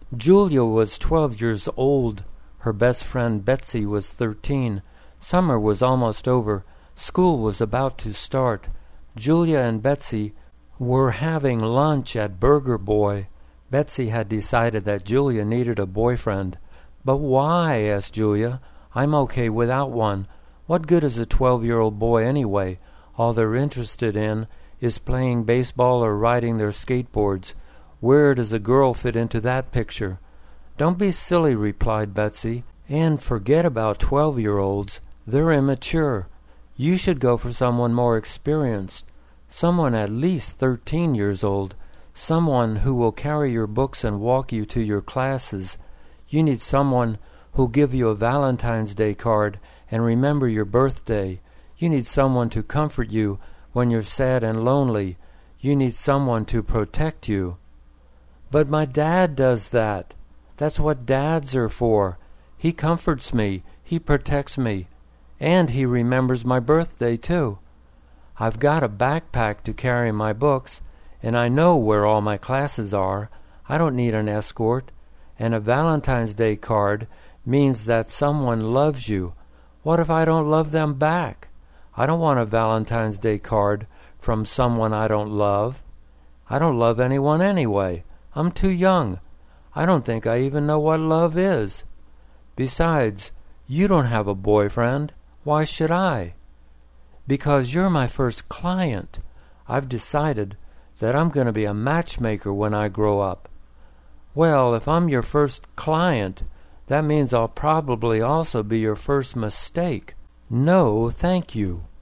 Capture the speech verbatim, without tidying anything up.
Julia was twelve years old. Her best friend Betsy was thirteen. Summer was almost over. School was about to start. Julia and Betsy were having lunch at Burger Boy. Betsy had decided that Julia needed a boyfriend. "But why?" asked Julia. "I'm okay without one. What good is a twelve-year-old boy anyway? All they're interested in is playing baseball or riding their skateboards. Where does a girl fit into that picture?" "Don't be silly," replied Betsy, "and forget about twelve-year-olds. They're immature. You should go for someone more experienced, someone at least thirteen years old, someone who will carry your books and walk you to your classes. You need someone who'll give you a Valentine's Day card and remember your birthday. You need someone to comfort you when you're sad and lonely. You need someone to protect you." "But my dad does that. That's what dads are for. He comforts me. He protects me. And he remembers my birthday, too. I've got a backpack to carry my books, and I know where all my classes are. I don't need an escort. And a Valentine's Day card means that someone loves you. What if I don't love them back? I don't want a Valentine's Day card from someone I don't love. I don't love anyone anyway. I'm too young. I don't think I even know what love is. Besides, you don't have a boyfriend. Why should I?" "Because you're my first client. I've decided that I'm going to be a matchmaker when I grow up." "Well, if I'm your first client, that means I'll probably also be your first mistake. No, thank you."